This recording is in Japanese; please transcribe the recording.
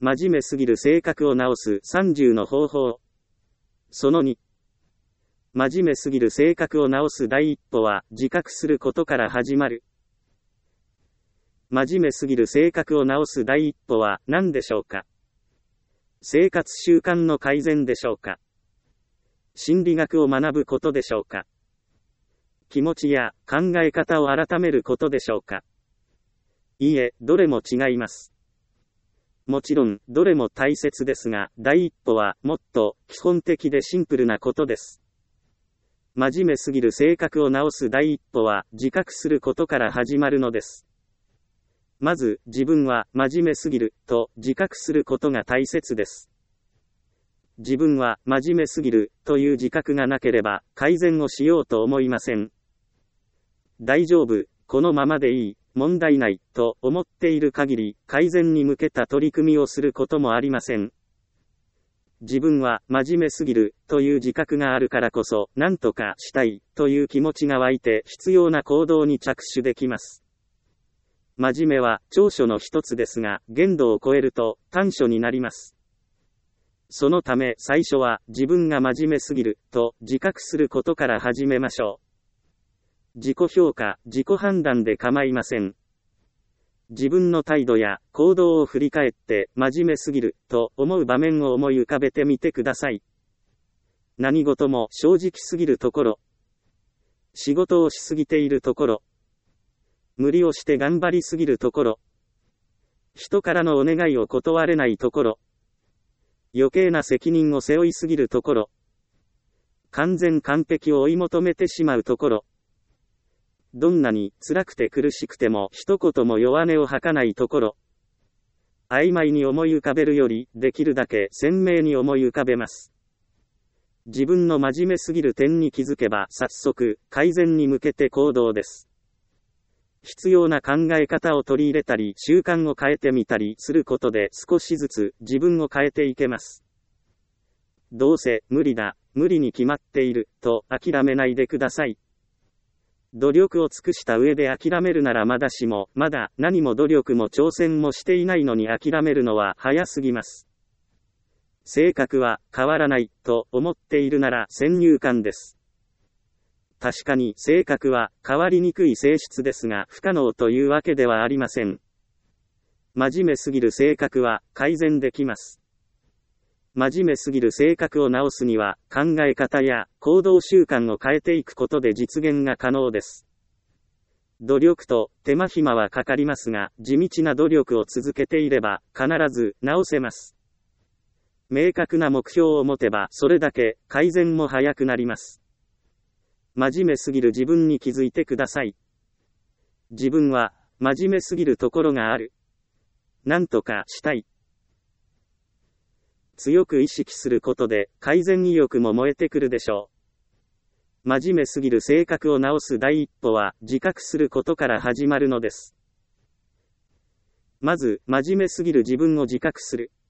真面目すぎる性格を直す30の方法。その2。真面目すぎる性格を直す第一歩は自覚することから始まる。真面目すぎる性格を直す第一歩は何でしょうか。生活習慣の改善でしょうか。心理学を学ぶことでしょうか。気持ちや考え方を改めることでしょうか。いいえ、どれも違います。もちろん、どれも大切ですが、第一歩はもっと基本的でシンプルなことです。真面目すぎる性格を直す第一歩は自覚することから始まるのです。まず、自分は真面目すぎると自覚することが大切です。自分は真面目すぎるという自覚がなければ改善をしようと思いません。大丈夫、このままでいい、問題ないと思っている限り改善に向けた取り組みをすることもありません。自分は真面目すぎるという自覚があるからこそ何とかしたいという気持ちが湧いて必要な行動に着手できます。真面目は長所の一つですが限度を超えると短所になります。そのため最初は自分が真面目すぎると自覚することから始めましょう。自己評価、自己判断で構いません。自分の態度や行動を振り返って真面目すぎると思う場面を思い浮かべてみてください。何事も正直すぎるところ、仕事をしすぎているところ、無理をして頑張りすぎるところ、人からのお願いを断れないところ、余計な責任を背負いすぎるところ、完璧を追い求めてしまうところ、どんなに辛くて苦しくても一言も弱音を吐かないところ、曖昧に思い浮かべるよりできるだけ鮮明に思い浮かべます。自分の真面目すぎる点に気づけば早速改善に向けて行動です。必要な考え方を取り入れたり習慣を変えてみたりすることで少しずつ自分を変えていけます。どうせ無理だ、無理に決まっていると諦めないでください。努力を尽くした上で諦めるならまだしも、まだ何も努力も挑戦もしていないのに諦めるのは早すぎます。性格は変わらないと思っているなら先入観です。確かに性格は変わりにくい性質ですが不可能というわけではありません。真面目すぎる性格は改善できます。真面目すぎる性格を直すには考え方や行動習慣を変えていくことで実現が可能です。努力と手間暇はかかりますが地道な努力を続けていれば必ず直せます。明確な目標を持てばそれだけ改善も早くなります。真面目すぎる自分に気づいてください。自分は真面目すぎるところがある。なんとかしたい。強く意識することで改善意欲も燃えてくるでしょう。真面目すぎる性格を直す第一歩は自覚することから始まるのです。まず、真面目すぎる自分を自覚する。